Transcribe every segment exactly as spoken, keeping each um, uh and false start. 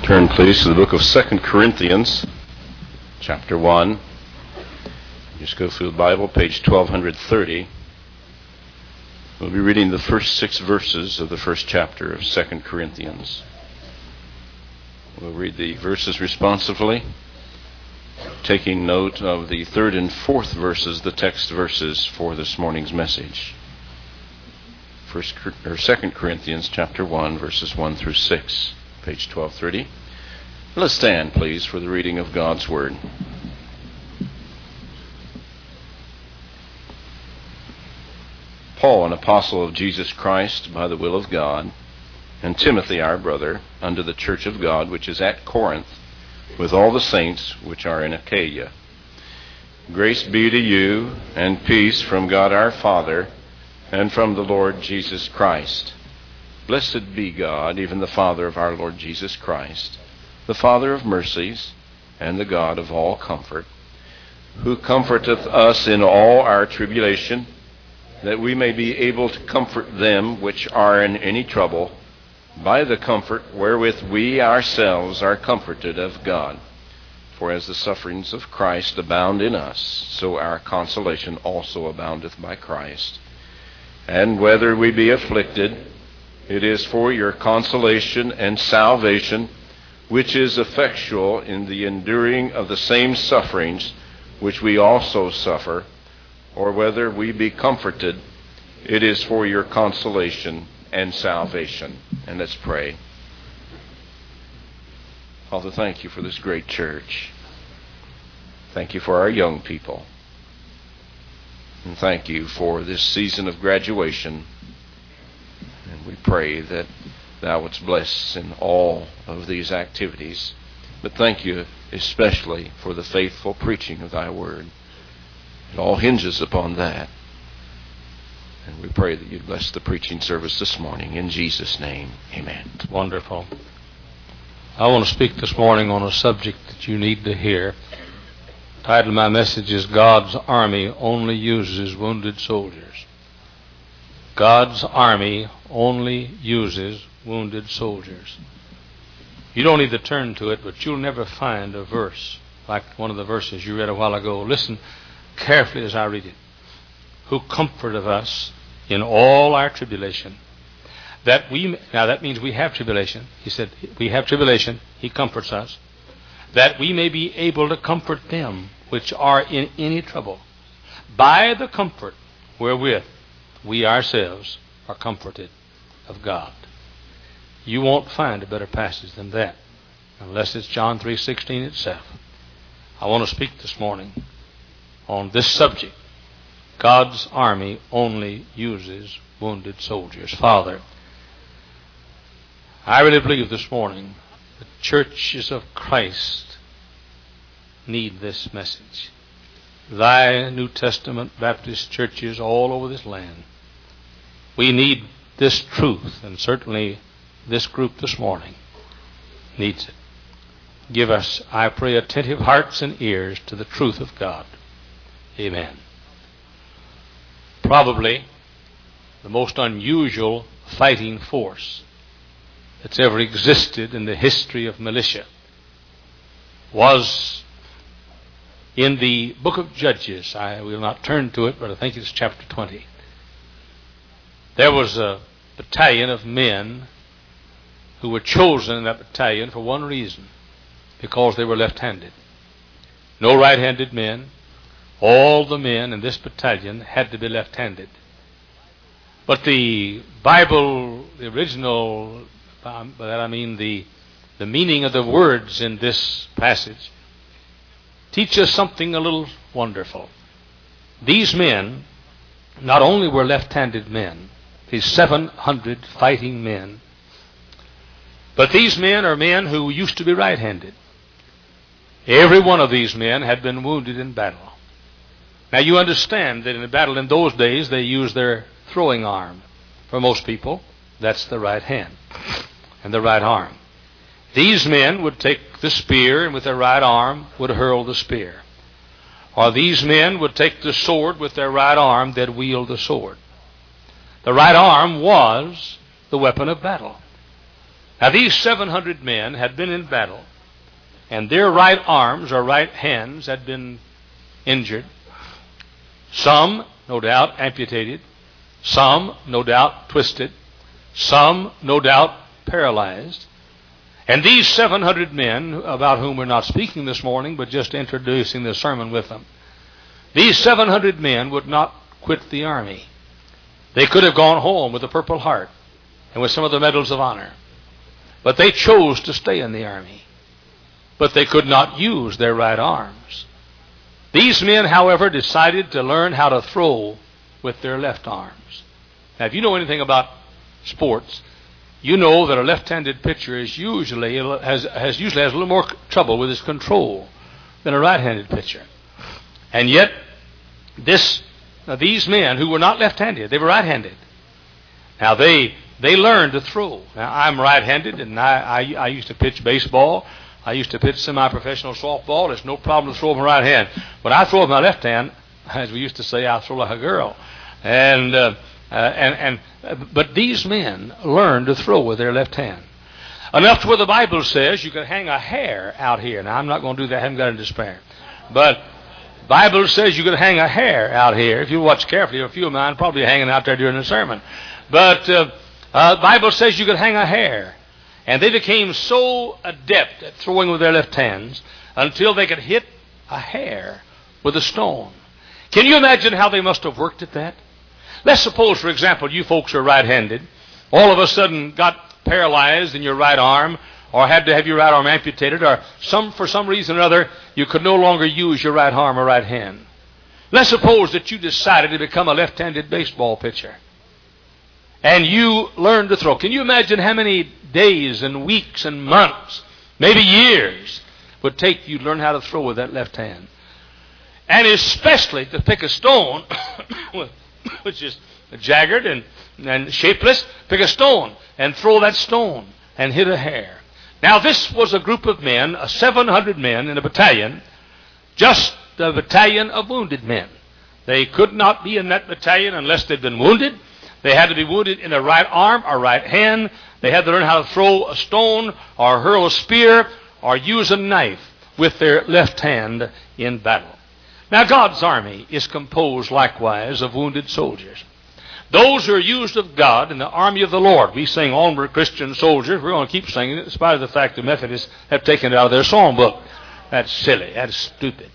Turn, please, to the book of Second Corinthians, chapter one. Just go through the Bible, page twelve thirty. We'll be reading the first six verses of the first chapter of Second Corinthians. We'll read the verses responsively, taking note of the third and fourth verses, the text verses for this morning's message. First or Second Corinthians, chapter one, verses one through six. Page twelve thirty. Let's stand, please, for the reading of God's Word. Paul, an apostle of Jesus Christ by the will of God, and Timothy, our brother, unto the church of God which is at Corinth, with all the saints which are in Achaia. Grace be to you, and peace from God our Father, and from the Lord Jesus Christ. Blessed be God, even the Father of our Lord Jesus Christ, the Father of mercies, and the God of all comfort, who comforteth us in all our tribulation, that we may be able to comfort them which are in any trouble, by the comfort wherewith we ourselves are comforted of God. For as the sufferings of Christ abound in us, so our consolation also aboundeth by Christ. And whether we be afflicted, it is for your consolation and salvation, which is effectual in the enduring of the same sufferings which we also suffer, or whether we be comforted, it is for your consolation and salvation. And let's pray. Father, thank you for this great church. Thank you for our young people. And thank you for this season of graduation. And we pray that thou wouldst bless in all of these activities. But thank you especially for the faithful preaching of thy word. It all hinges upon that. And we pray that you'd bless the preaching service this morning. In Jesus' name, amen. Wonderful. I want to speak this morning on a subject that you need to hear. The title of my message is God's Army Only Uses Wounded Soldiers. God's Army only uses wounded soldiers. You don't need to turn to it, but you'll never find a verse like one of the verses you read a while ago. Listen carefully as I read it. Who comforteth us in all our tribulation. That we, now that means we have tribulation. He said, we have tribulation. He comforts us. That we may be able to comfort them which are in any trouble, by the comfort wherewith we ourselves are comforted of God. You won't find a better passage than that, unless it's John three sixteen itself. I want to speak this morning on this subject. God's army only uses wounded soldiers. Father, I really believe this morning the churches of Christ need this message. Thy New Testament Baptist churches all over this land, we need this truth, and certainly this group this morning needs it. Give us, I pray, attentive hearts and ears to the truth of God. Amen. Probably the most unusual fighting force that's ever existed in the history of militia was in the book of Judges. I will not turn to it, but I think it's chapter twenty. There was a battalion of men who were chosen in that battalion for one reason, because they were left-handed. No right-handed men. All the men in this battalion had to be left-handed. But the Bible, the original, um, by that I mean the, the meaning of the words in this passage, teach us something a little wonderful. These men not only were left-handed men, these seven hundred fighting men, but these men are men who used to be right-handed. Every one of these men had been wounded in battle. Now you understand that in a battle in those days they used their throwing arm. For most people, that's the right hand and the right arm. These men would take the spear and with their right arm would hurl the spear. Or these men would take the sword with their right arm, they'd wield the sword. The right arm was the weapon of battle. Now these seven hundred men had been in battle, and their right arms or right hands had been injured. Some, no doubt, amputated. Some, no doubt, twisted. Some, no doubt, paralyzed. And these seven hundred men, about whom we're not speaking this morning, but just introducing the sermon with them, these seven hundred men would not quit the army. They could have gone home with a Purple Heart and with some of the medals of honor. But they chose to stay in the army. But they could not use their right arms. These men, however, decided to learn how to throw with their left arms. Now, if you know anything about sports, you know that a left-handed pitcher is usually has, has usually has a little more trouble with his control than a right-handed pitcher. And yet, this now these men who were not left-handed, they were right-handed. Now they they learned to throw. Now I'm right-handed, and I, I I used to pitch baseball. I used to pitch semi-professional softball. There's no problem to throw with my right hand. But I throw with my left hand, as we used to say, I throw like a girl. And uh, uh, and and uh, but these men learned to throw with their left hand. Enough to where the Bible says you can hang a hair out here. Now I'm not going to do that. I haven't got into despair. But the Bible says you could hang a hair out here. If you watch carefully, a few of mine probably hanging out there during the sermon. But uh, uh, the Bible says you could hang a hair. And they became so adept at throwing with their left hands until they could hit a hair with a stone. Can you imagine how they must have worked at that? Let's suppose, for example, you folks are right-handed. All of a sudden got paralyzed in your right arm, or had to have your right arm amputated, or some for some reason or other you could no longer use your right arm or right hand. Let's suppose that you decided to become a left-handed baseball pitcher. And you learned to throw. Can you imagine how many days and weeks and months, maybe years, would take you to learn how to throw with that left hand? And especially to pick a stone, which is jagged and, and shapeless, pick a stone and throw that stone and hit a hair. Now this was a group of men, a seven hundred men in a battalion, just a battalion of wounded men. They could not be in that battalion unless they'd been wounded. They had to be wounded in the right arm or right hand. They had to learn how to throw a stone or hurl a spear or use a knife with their left hand in battle. Now God's army is composed likewise of wounded soldiers. Those who are used of God in the army of the Lord. We sing Onward Christian Soldiers. We're going to keep singing it in spite of the fact the Methodists have taken it out of their songbook. That's silly. That's stupid.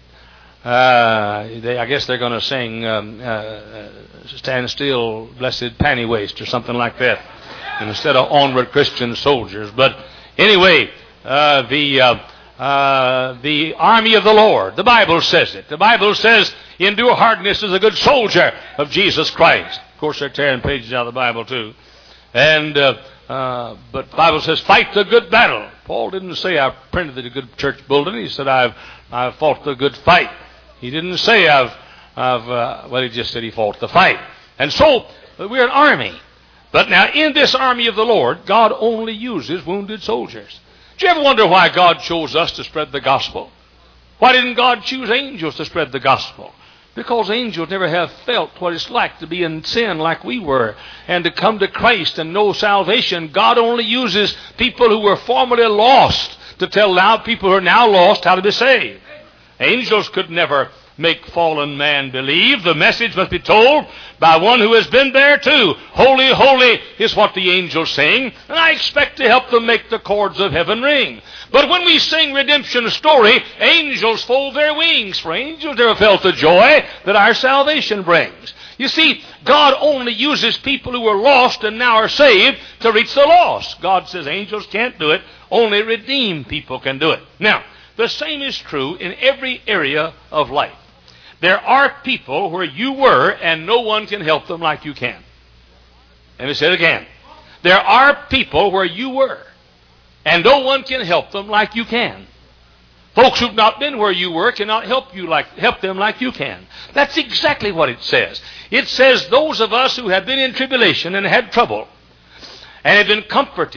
Uh, they, I guess they're going to sing um, uh, Stand Still, Blessed Panty Waist or something like that instead of Onward Christian Soldiers. But anyway, uh, the uh, uh, the army of the Lord, the Bible says it. The Bible says, endure hardness as a good soldier of Jesus Christ. Of course, they're tearing pages out of the Bible too. And uh, uh, but the Bible says, fight the good battle. Paul didn't say I printed the good church building. He said I've I've fought the good fight. He didn't say I've, I've uh, well, he just said he fought the fight. And so, we're an army. But now, in this army of the Lord, God only uses wounded soldiers. Do you ever wonder why God chose us to spread the gospel? Why didn't God choose angels to spread the gospel? Because angels never have felt what it's like to be in sin like we were, and to come to Christ and know salvation. God only uses people who were formerly lost to tell now people who are now lost how to be saved. Angels could never make fallen man believe. The message must be told by one who has been there too. Holy, holy is what the angels sing, and I expect to help them make the chords of heaven ring. But when we sing redemption story, angels fold their wings, for angels never felt the joy that our salvation brings. You see, God only uses people who are lost and now are saved to reach the lost. God says angels can't do it. Only redeemed people can do it. Now, the same is true in every area of life. There are people where you were and no one can help them like you can. Let me say it again. There are people where you were and no one can help them like you can. Folks who've not been where you were cannot help you like help them like you can. That's exactly what it says. It says those of us who have been in tribulation and had trouble and have been comforted,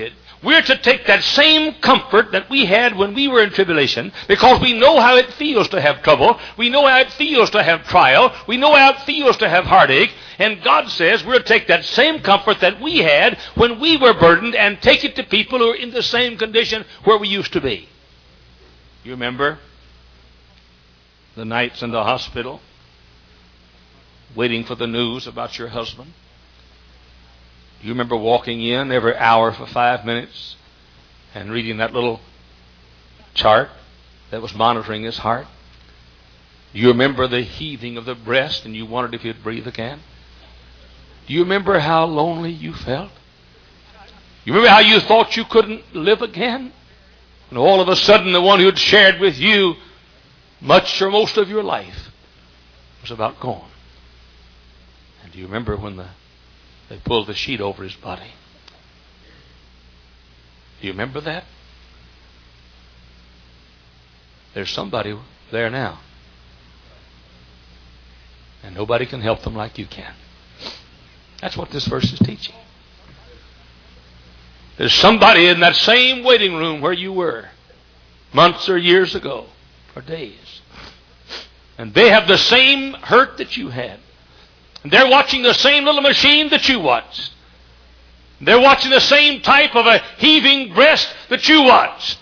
we're to take that same comfort that we had when we were in tribulation, because we know how it feels to have trouble. We know how it feels to have trial. We know how it feels to have heartache. And God says we're to take that same comfort that we had when we were burdened and take it to people who are in the same condition where we used to be. You remember the nights in the hospital waiting for the news about your husband? You remember walking in every hour for five minutes and reading that little chart that was monitoring his heart? You remember the heaving of the breast and you wondered if he'd breathe again? Do you remember how lonely you felt? You remember how you thought you couldn't live again? And all of a sudden the one who had shared with you much or most of your life was about gone. And do you remember when the they pulled the sheet over his body? Do you remember that? There's somebody there now. And nobody can help them like you can. That's what this verse is teaching. There's somebody in that same waiting room where you were months or years ago, or days. And they have the same hurt that you had. And they're watching the same little machine that you watched. They're watching the same type of a heaving breast that you watched.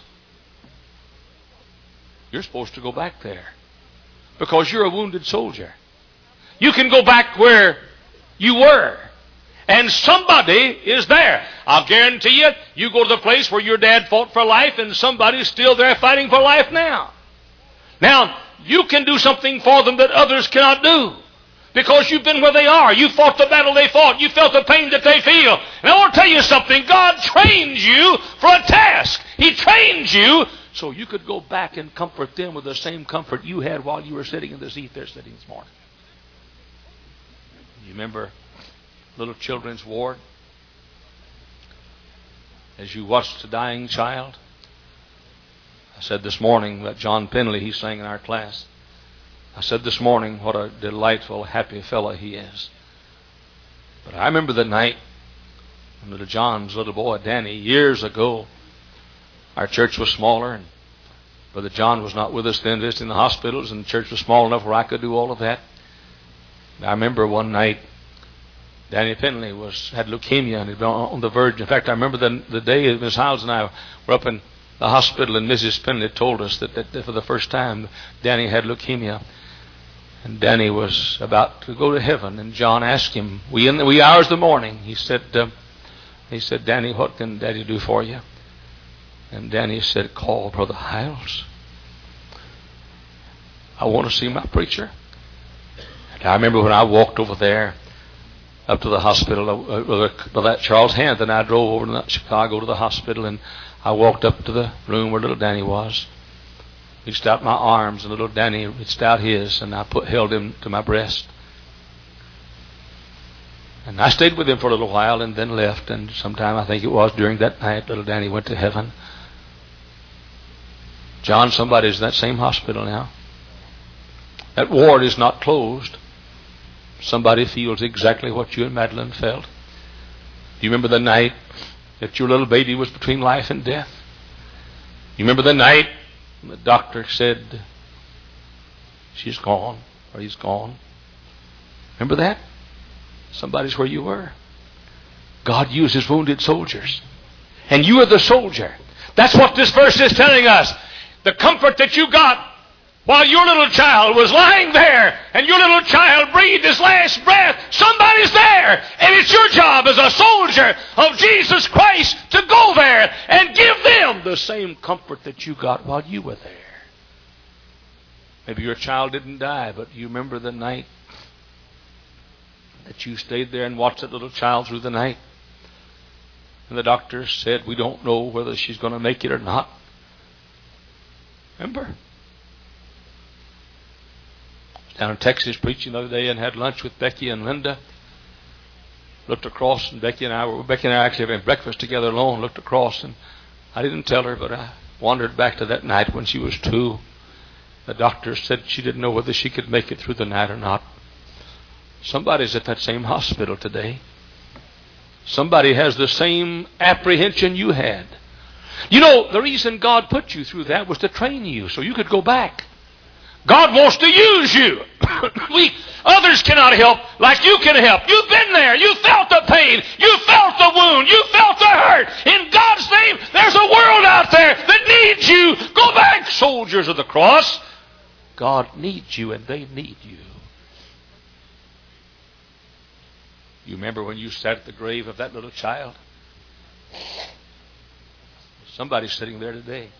You're supposed to go back there because you're a wounded soldier. You can go back where you were. And somebody is there. I'll guarantee you, you go to the place where your dad fought for life and somebody's still there fighting for life now. Now, you can do something for them that others cannot do. Because you've been where they are. You fought the battle they fought. You felt the pain that they feel. And I want to tell you something. God trains you for a task. He trains you so you could go back and comfort them with the same comfort you had while you were sitting in the seat they're sitting this morning. You remember little children's ward? As you watched a dying child? I said this morning that John Penley, he sang in our class. I said this morning what a delightful, happy fellow he is. But I remember the night when little John's little boy, Danny, years ago, our church was smaller, and Brother John was not with us then, visiting the hospitals, and the church was small enough where I could do all of that. And I remember one night, Danny Penley was had leukemia and had been on the verge. In fact, I remember the, the day Miss Hiles and I were up in the hospital, and Missus Penley told us that, that, that for the first time Danny had leukemia. And Danny was about to go to heaven, and John asked him, we in the wee hours of the morning, he said, uh, he said, Danny, what can Daddy do for you? And Danny said, call Brother Hiles. I want to see my preacher. And I remember when I walked over there up to the hospital, uh, by that Charles Hand, and I drove over to Chicago to the hospital, and I walked up to the room where little Danny was. Reached out my arms, and little Danny reached out his, and I put held him to my breast. And I stayed with him for a little while and then left, and sometime I think it was during that night, little Danny went to heaven. John, somebody's in that same hospital now. That ward is not closed. Somebody feels exactly what you and Madeline felt. Do you remember the night that your little baby was between life and death? You remember the night the doctor said, she's gone, or he's gone? Remember that? Somebody's where you were. God uses wounded soldiers. And you are the soldier. That's what this verse is telling us. The comfort that you got while your little child was lying there and your little child breathed his last breath. Somebody's there. And it's your job as a soldier of Jesus Christ to go there and give them the same comfort that you got while you were there. Maybe your child didn't die, but you remember the night that you stayed there and watched that little child through the night. And the doctor said, we don't know whether she's going to make it or not. Remember? I was down in Texas preaching the other day and had lunch with Becky and Linda. Looked across, and Becky and I were Becky and I actually having breakfast together alone. Looked across, and I didn't tell her, but I wandered back to that night when she was two. The doctor said she didn't know whether she could make it through the night or not. Somebody's at that same hospital today. Somebody has the same apprehension you had. You know, the reason God put you through that was to train you so you could go back. God wants to use you. we Others cannot help like you can help. You've been there. You felt the pain. You felt the wound. You felt the hurt. In God's name, there's a world out there that needs you. Go back, soldiers of the cross. God needs you and they need you. You remember when you sat at the grave of that little child? Somebody's sitting there today.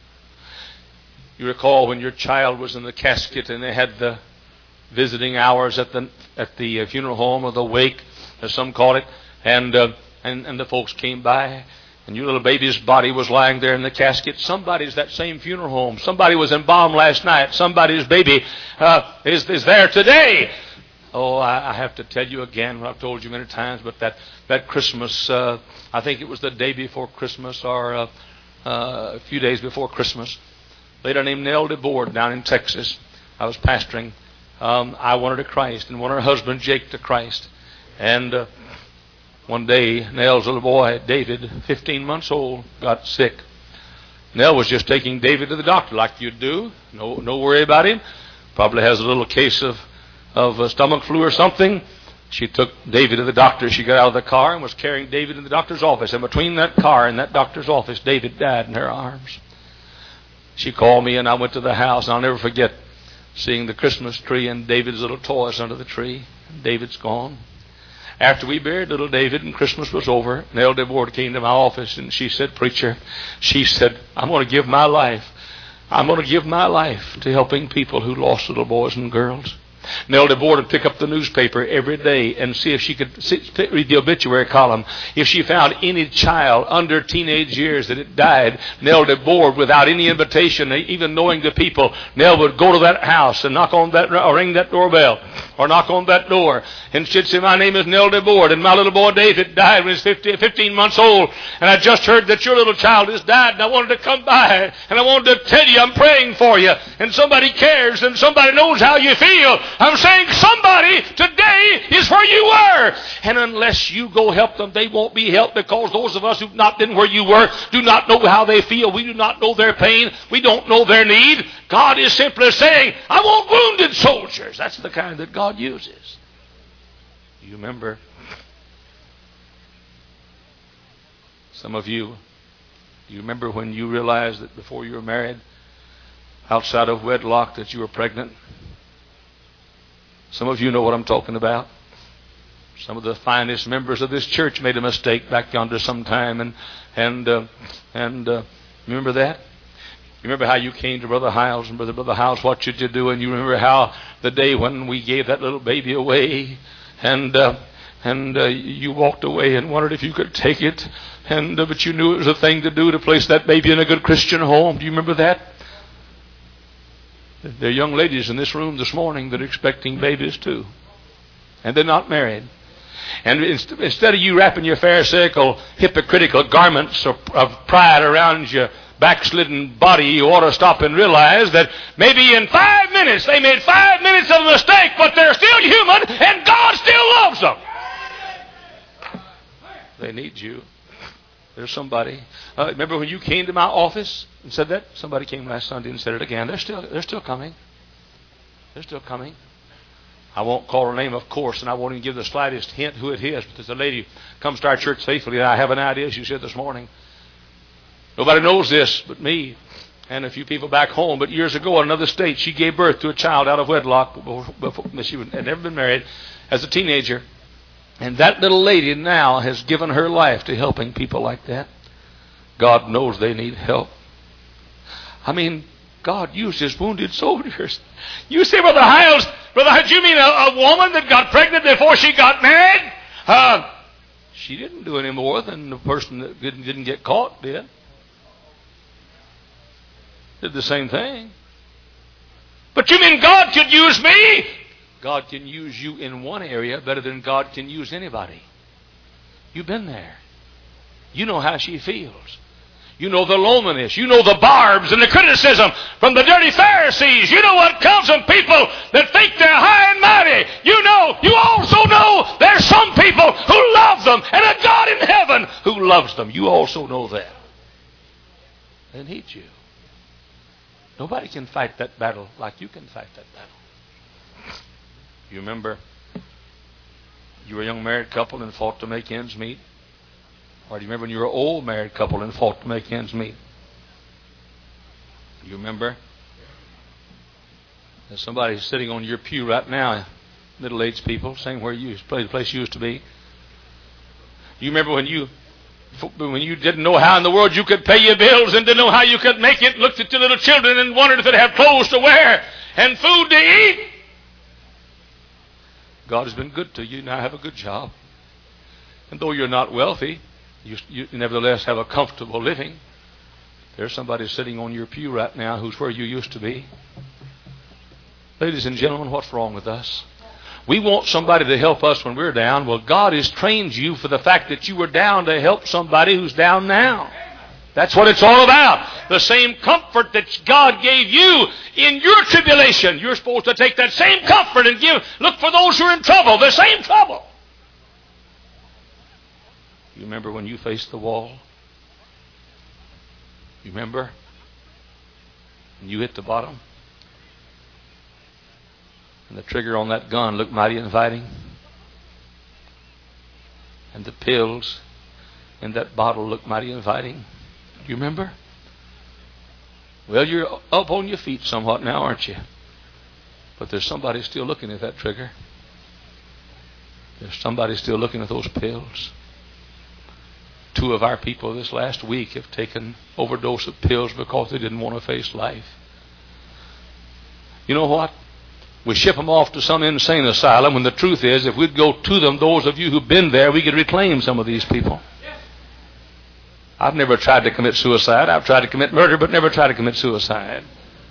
You recall when your child was in the casket and they had the visiting hours at the at the funeral home, or the wake, as some call it, and uh, and and the folks came by, and your little baby's body was lying there in the casket. Somebody's that same funeral home. Somebody was embalmed last night. Somebody's baby uh, is is there today. Oh, I, I have to tell you again what I've told you many times, but that that Christmas, uh, I think it was the day before Christmas, or uh, uh, a few days before Christmas. A lady named Nell DeBoard down in Texas. I was pastoring. Um, I won her to Christ, and won her husband Jake to Christ. And uh, one day, Nell's little boy, David, fifteen months old, got sick. Nell was just taking David to the doctor like you'd do. No, no worry about him. Probably has a little case of of uh, stomach flu or something. She took David to the doctor. She got out of the car and was carrying David in the doctor's office. And between that car and that doctor's office, David died in her arms. She called me, and I went to the house. And I'll never forget seeing the Christmas tree and David's little toys under the tree. David's gone. After we buried little David and Christmas was over, Nell DeBoard came to my office and she said, "Preacher," she said, "I'm going to give my life. I'm going to give my life to helping people who lost little boys and girls." Nell DeBoard would pick up the newspaper every day and see if she could see, read the obituary column. If she found any child under teenage years that had died, Nell DeBoard, without any invitation, even knowing the people, Nell would go to that house and knock on that, or ring that doorbell, or knock on that door, and she'd say, "My name is Nell DeBoard, and my little boy David died when he was fifteen months old, and I just heard that your little child has died, and I wanted to come by, and I wanted to tell you I'm praying for you, and somebody cares, and somebody knows how you feel. I'm saying somebody today is where you were. And unless you go help them, they won't be helped, because those of us who've not been where you were do not know how they feel. We do not know their pain. We don't know their need. God is simply saying, I want wounded soldiers." That's the kind that God uses. You remember? Some of you, you remember when you realized that before you were married, outside of wedlock, that you were pregnant? Some of you know what I'm talking about. Some of the finest members of this church made a mistake back yonder sometime, and and uh, and uh, remember that? You remember how you came to Brother Hiles, and Brother Brother Hiles, what should you do? And you remember how the day when we gave that little baby away, and uh, and uh, you walked away and wondered if you could take it, and uh, but you knew it was a thing to do to place that baby in a good Christian home. Do you remember that? There are young ladies in this room this morning that are expecting babies too. And they're not married. And instead of you wrapping your pharisaical, hypocritical garments of, of pride around your backslidden body, you ought to stop and realize that maybe in five minutes they made five minutes of a mistake, but they're still human and God still loves them. They need you. There's somebody. Uh, remember when you came to my office and said that? Somebody came last Sunday and said it again. They're still, they're still coming. They're still coming. I won't call her name, of course, and I won't even give the slightest hint who it is. But there's a lady comes to our church faithfully, and I have an idea, she said this morning. Nobody knows this but me and a few people back home. But years ago in another state, she gave birth to a child out of wedlock before, before she had never been married, as a teenager. And that little lady now has given her life to helping people like that. God knows they need help. I mean, God uses wounded soldiers. You say, Brother Hiles, Brother Hiles, you mean a, a woman that got pregnant before she got married? Uh, she didn't do any more than the person that didn't, didn't get caught did. Did the same thing. But you mean God could use me? God can use you in one area better than God can use anybody. You've been there. You know how she feels. You know the loneliness. You know the barbs and the criticism from the dirty Pharisees. You know what comes from people that think they're high and mighty. You know, you also know there's some people who love them and a God in heaven who loves them. You also know that. They need you. Nobody can fight that battle like you can fight that battle. You remember you were a young married couple and fought to make ends meet? Or do you remember when you were an old married couple and fought to make ends meet? You remember? There's somebody sitting on your pew right now, middle-aged people, same where you the place you used to be. You remember when you when you didn't know how in the world you could pay your bills and didn't know how you could make it, looked at your little children and wondered if they'd have clothes to wear and food to eat? God has been good to you. Now have a good job. And though you're not wealthy, You, you nevertheless have a comfortable living. There's somebody sitting on your pew right now who's where you used to be. Ladies and gentlemen, what's wrong with us? We want somebody to help us when we're down. Well, God has trained you for the fact that you were down to help somebody who's down now. That's what it's all about. The same comfort that God gave you in your tribulation, you're supposed to take that same comfort and give. Look for those who are in trouble, the same trouble. You remember when you faced the wall? You remember? When you hit the bottom? And the trigger on that gun looked mighty inviting. And the pills in that bottle looked mighty inviting. You remember? Well, you're up on your feet somewhat now, aren't you? But there's somebody still looking at that trigger. There's somebody still looking at those pills. Two of our people this last week have taken overdose of pills because they didn't want to face life. You know what? We ship them off to some insane asylum when the truth is, if we'd go to them, those of you who've been there, we could reclaim some of these people. I've never tried to commit suicide. I've tried to commit murder, but never tried to commit suicide.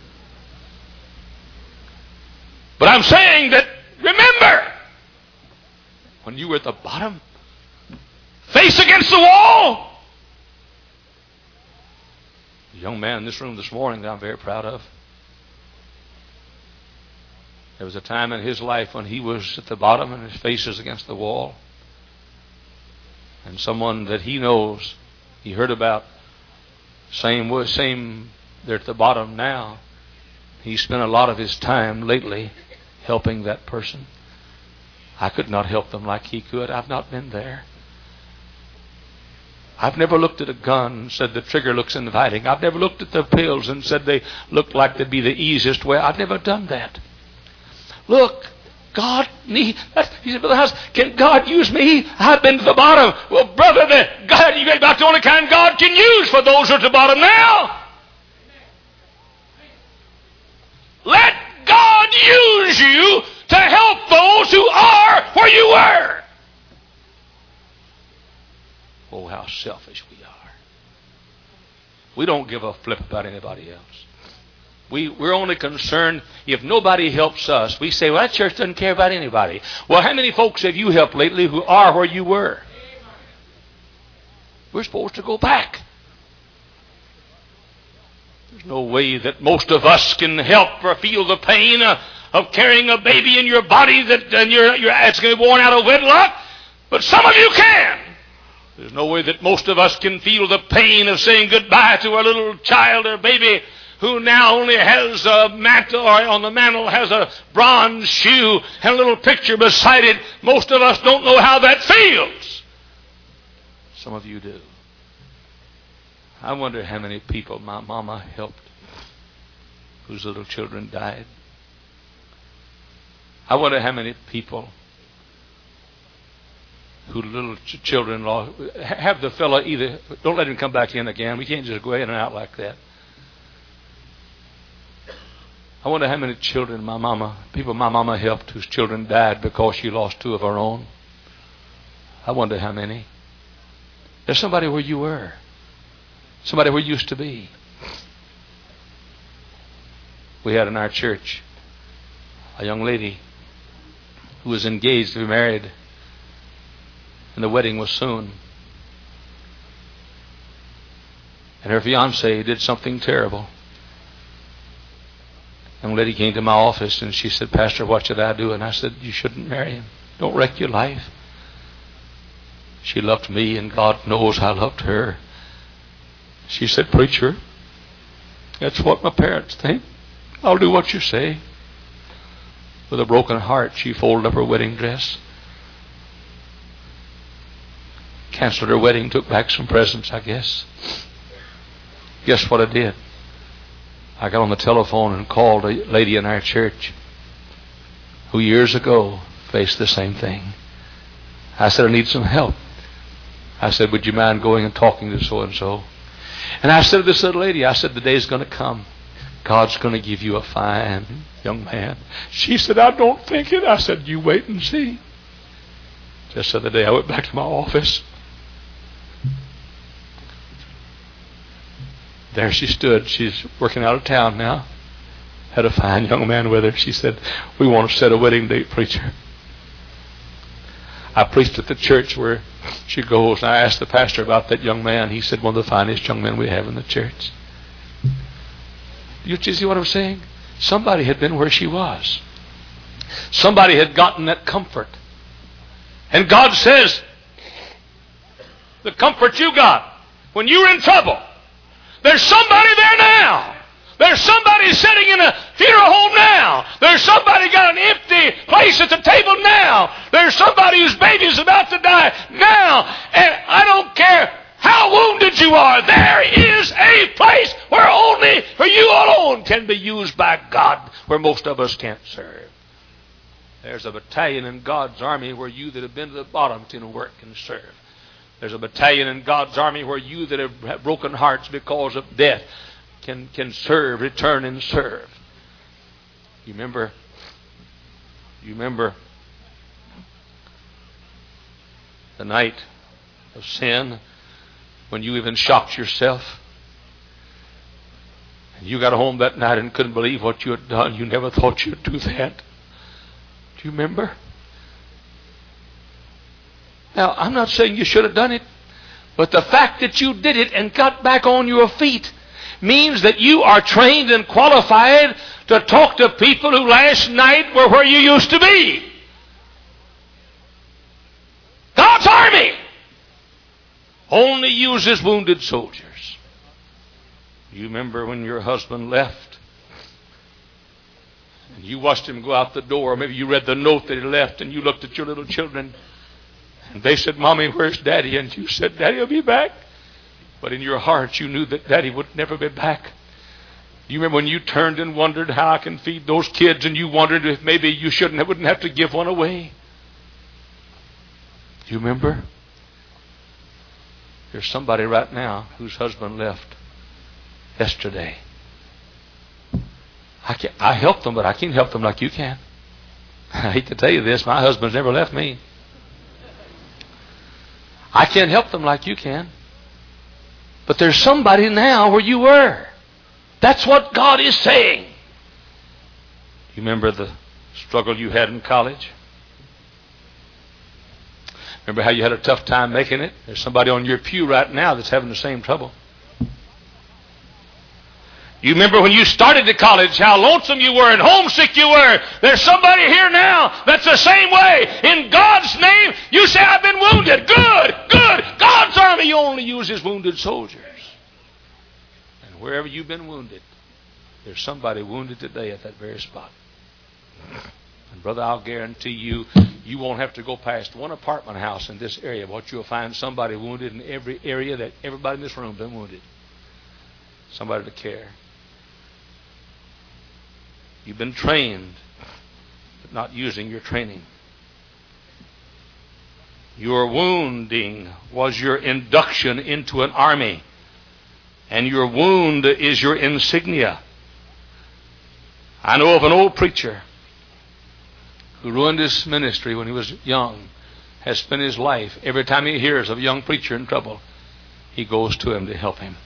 But I'm saying that, remember, when you were at the bottom, face against the wall. A young man in this room this morning that I'm very proud of. There was a time in his life when he was at the bottom and his face was against the wall. And someone that he knows, he heard about, same was same. They're at the bottom now. He spent a lot of his time lately helping that person. I could not help them like he could. I've not been there. I've never looked at a gun and said the trigger looks inviting. I've never looked at the pills and said they looked like they'd be the easiest way. I've never done that. Look, God need. He said, Brother House, can God use me? I've been to the bottom. Well, brother, the God, you're about the only kind God can use for those who are at the bottom now. Let God use you to help those who are where you were. Oh, how selfish we are. We don't give a flip about anybody else. We, we're only concerned if nobody helps us. We say, well, that church doesn't care about anybody. Well, how many folks have you helped lately who are where you were? We're supposed to go back. There's no way that most of us can help or feel the pain of, of carrying a baby in your body that and you're, you're, it's going to be born out of wedlock. But some of you can. There's no way that most of us can feel the pain of saying goodbye to a little child or baby who now only has a mantle, or on the mantle has a bronze shoe and a little picture beside it. Most of us don't know how that feels. Some of you do. I wonder how many people my mama helped whose little children died. I wonder how many people whose little ch- children lost. Have the fellow either, don't let him come back in again. We can't just go in and out like that. I wonder how many children my mama, people my mama helped whose children died because she lost two of her own. I wonder how many. There's somebody where you were. Somebody where you used to be. We had in our church a young lady who was engaged to be married, and the wedding was soon. And her fiancé did something terrible. Young lady came to my office and she said, Pastor, what should I do? And I said, you shouldn't marry him. Don't wreck your life. She loved me, and God knows I loved her. She said, Preacher, that's what my parents think. I'll do what you say. With a broken heart, she folded up her wedding dress, canceled her wedding, took back some presents, I guess. Guess what I did? I got on the telephone and called a lady in our church who years ago faced the same thing. I said, I need some help. I said, would you mind going and talking to so-and-so? And I said to this little lady, I said, the day's going to come. God's going to give you a fine young man. She said, I don't think it. I said, you wait and see. Just the other day I went back to my office. There she stood. She's working out of town now. Had a fine young man with her. She said, we want to set a wedding date, preacher. I preached at the church where she goes, and I asked the pastor about that young man. He said, one of the finest young men we have in the church. You see what I'm saying? Somebody had been where she was. Somebody had gotten that comfort. And God says, the comfort you got when you were in trouble, there's somebody there now. There's somebody sitting in a funeral home now. There's somebody got an empty place at the table now. There's somebody whose baby's about to die now. And I don't care how wounded you are, there is a place where only for you alone can be used by God, where most of us can't serve. There's a battalion in God's army where you that have been to the bottom can work and serve. There's a battalion in God's army where you that have broken hearts because of death can, can serve, return and serve. You remember, you remember the night of sin when you even shocked yourself? And you got home that night and couldn't believe what you had done. You never thought you'd do that. Do you remember? Now, I'm not saying you should have done it, but the fact that you did it and got back on your feet means that you are trained and qualified to talk to people who last night were where you used to be. God's army only uses wounded soldiers. You remember when your husband left and you watched him go out the door, or maybe you read the note that he left and you looked at your little children and they said, Mommy, where's Daddy? And you said, Daddy will be back. But in your heart you knew that Daddy would never be back. You remember when you turned and wondered how I can feed those kids, and you wondered if maybe you shouldn't wouldn't have to give one away? Do you remember? There's somebody right now whose husband left yesterday. I can I helped them, but I can't help them like you can. I hate to tell you this, my husband's never left me. I can't help them like you can. But there's somebody now where you were. That's what God is saying. You remember the struggle you had in college? Remember how you had a tough time making it? There's somebody on your pew right now that's having the same trouble. You remember when you started to college, how lonesome you were and homesick you were. There's somebody here now that's the same way. In God's name, you say, I've been wounded. Good, good. God's army only uses wounded soldiers. And wherever you've been wounded, there's somebody wounded today at that very spot. And brother, I'll guarantee you, you won't have to go past one apartment house in this area, but you'll find somebody wounded in every area that everybody in this room has been wounded. Somebody to care. You've been trained, but not using your training. Your wounding was your induction into an army. And your wound is your insignia. I know of an old preacher who ruined his ministry when he was young, has spent his life, every time he hears of a young preacher in trouble, he goes to him to help him.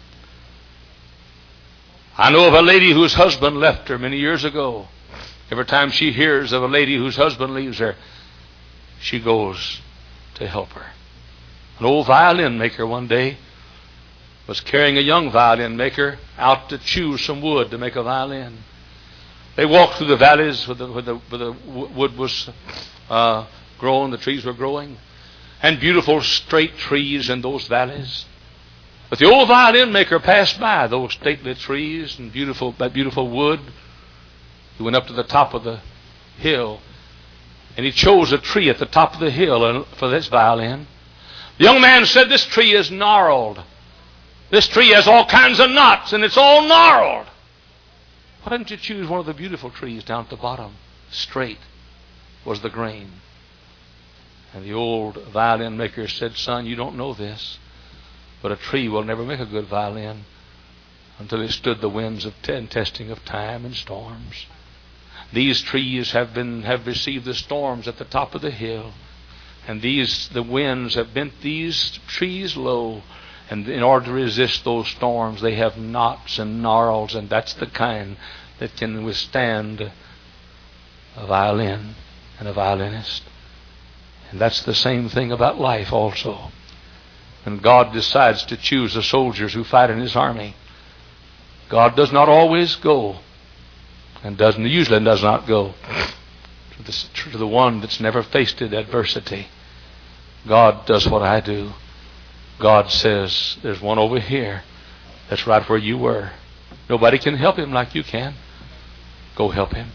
I know of a lady whose husband left her many years ago. Every time she hears of a lady whose husband leaves her, she goes to help her. An old violin maker one day was carrying a young violin maker out to choose some wood to make a violin. They walked through the valleys where the, where the, where the wood was uh, growing, the trees were growing, and beautiful straight trees in those valleys. But the old violin maker passed by those stately trees and beautiful, that beautiful wood. He went up to the top of the hill, and he chose a tree at the top of the hill for this violin. The young man said, "This tree is gnarled. This tree has all kinds of knots, and it's all gnarled. Why didn't you choose one of the beautiful trees down at the bottom? Straight was the grain." And the old violin maker said, "Son, you don't know this, but a tree will never make a good violin until it stood the winds of t- and testing of time and storms. These trees have been have received the storms at the top of the hill, and these the winds have bent these trees low. And in order to resist those storms, they have knots and gnarls, and that's the kind that can withstand a violin and a violinist. And that's the same thing about life also. When God decides to choose the soldiers who fight in His army, God does not always go, and doesn't usually does not go to the, to the one that's never faced adversity. God does what I do. God says, "There's one over here that's right where you were. Nobody can help him like you can. Go help him."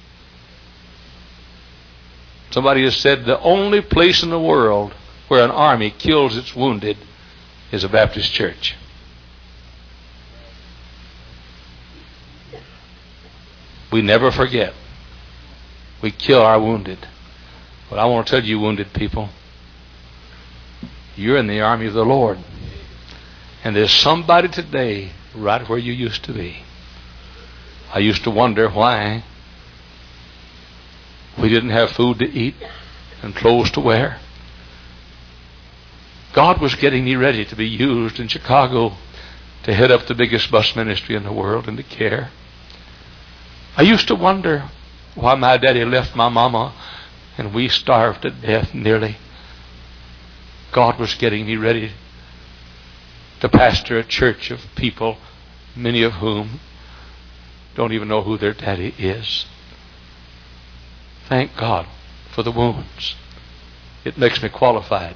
Somebody has said the only place in the world where an army kills its wounded is a Baptist church. We never forget. We kill our wounded. But I want to tell you, wounded people, you're in the army of the Lord. And there's somebody today right where you used to be. I used to wonder why we didn't have food to eat and clothes to wear. God was getting me ready to be used in Chicago to head up the biggest bus ministry in the world and to care. I used to wonder why my daddy left my mama and we starved to death nearly. God was getting me ready to pastor a church of people, many of whom don't even know who their daddy is. Thank God for the wounds. It makes me qualified.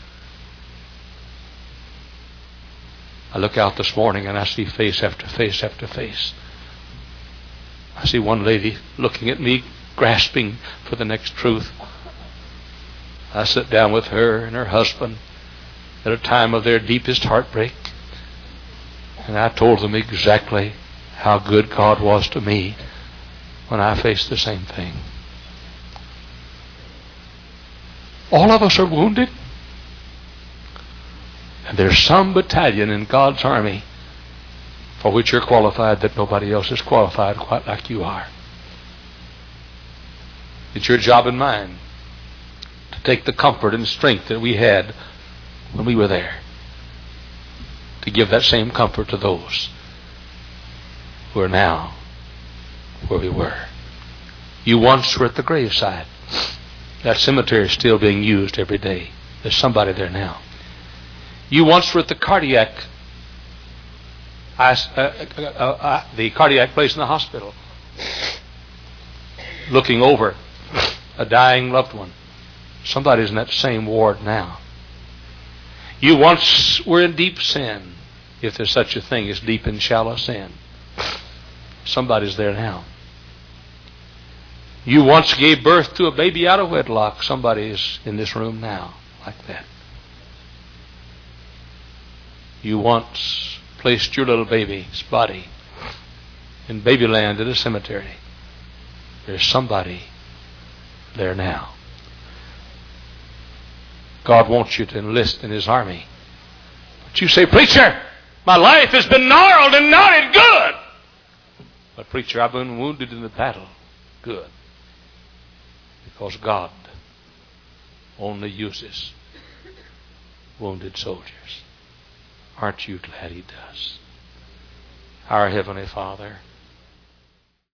I look out this morning and I see face after face after face. I see one lady looking at me, grasping for the next truth. I sat down with her and her husband at a time of their deepest heartbreak, and I told them exactly how good God was to me when I faced the same thing. All of us are wounded, and there's some battalion in God's army for which you're qualified that nobody else is qualified quite like you are. It's your job and mine to take the comfort and strength that we had when we were there, to give that same comfort to those who are now where we were. You once were at the graveside. That cemetery is still being used every day. There's somebody there now. You once were at the cardiac I, uh, uh, uh, the cardiac place in the hospital, looking over a dying loved one. Somebody's in that same ward now. You once were in deep sin, if there's such a thing as deep and shallow sin. Somebody's there now. You once gave birth to a baby out of wedlock. Somebody is in this room now like that. You once placed your little baby's body in babyland at a cemetery. There's somebody there now. God wants you to enlist in His army. But you say, "Preacher, my life has been gnarled and knotted." Good. But preacher, I've been wounded in the battle. Good. Because God only uses wounded soldiers. Aren't you glad He does? Our Heavenly Father,